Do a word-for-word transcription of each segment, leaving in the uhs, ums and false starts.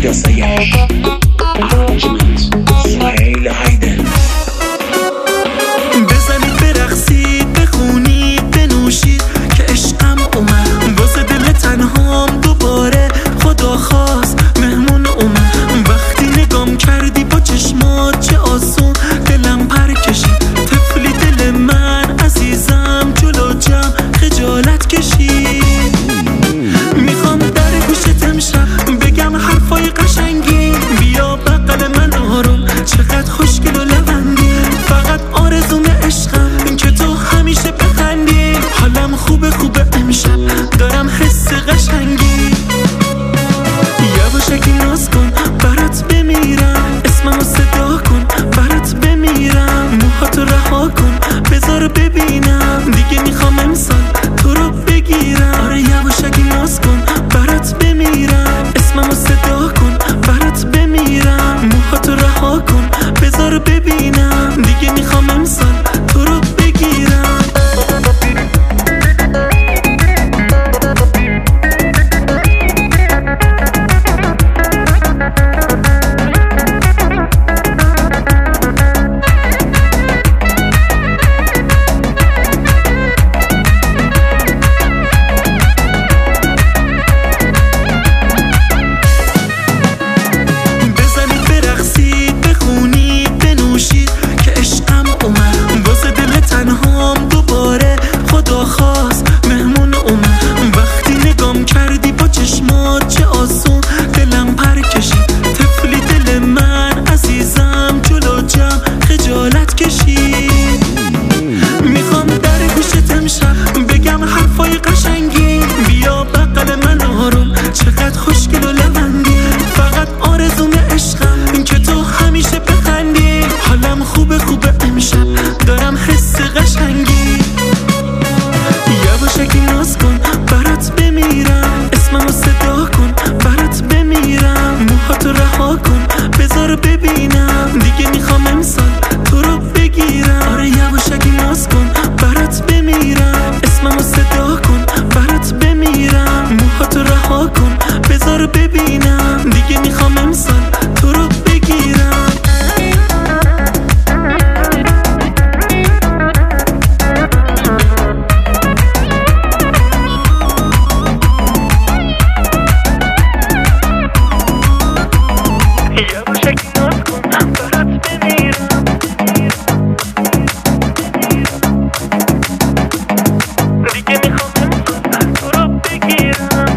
پیدا سایش ارانجمنت سهیل هایدن. بزنید برقصید بخونید بنوشید که عشقم اومد واسه دل تنهام دوباره خدا خواست مهمون اومد. وقتی نگام کردی با چشمات چه آسون دلم پر کشید طفلی دل من عزیزم جلو جمع خجالت کشید. میخوام در گوشت امشب بگم حرفای قشنگی بیا بغل من آروم چقدر خوشگل و لبندی فقط آرزوم عشقم این که تو همیشه بخندی حالم خوبه خوبه امشب دارم حس قشنگی. یواشکی ناز کن برات بمیرم اسممو صدا کن برات بمیرم موهاتو رها کن بذار ببینم دیگه میخوام امسال تو رو بگیرم. آره یواشکی ناز کن برات بمیرم اسممو صدا کن برات بمیرم موهاتو رها کن بذار ببینم دیگه میخوام امسال تو رو بگیرم. چقدر خوشگل و لبندی فقط آرزوم عشقم این که تو همیشه بخندی حالم خوبه خوبه امشب دارم حس قشنگی. یواشکی ناز کن برات بمیرم اسممو صدا کن برات بمیرم موهاتو رها کن بذار ببینم دیگه میخوام امسال تو رو بگیرم. آره یواشکی ناز کن برات بمیرم اسممو صدا کن برات بمیرم موهاتو رها کن بذار ببینم دیگه میخوام امسال تو رو بگیرم. یواشکی ناز کن برات بمیرم دیگه میخوام امسال تو رو بگیرم.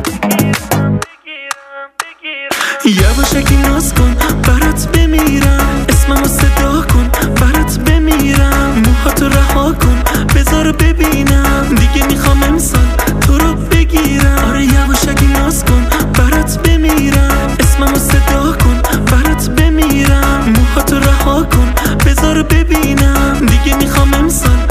یواشکی ناز کن برات بمیرم اسممو صدا کن برات بمیرم موهاتو رها کن بذار ببینم دیگه میخوام امسال تو رو بگیرم. آره یواشکی ناز کن برات بمیرم اسممو صدا کن برات بمیرم موهاتو رها کن بذار ببینم دیگه میخوام امسال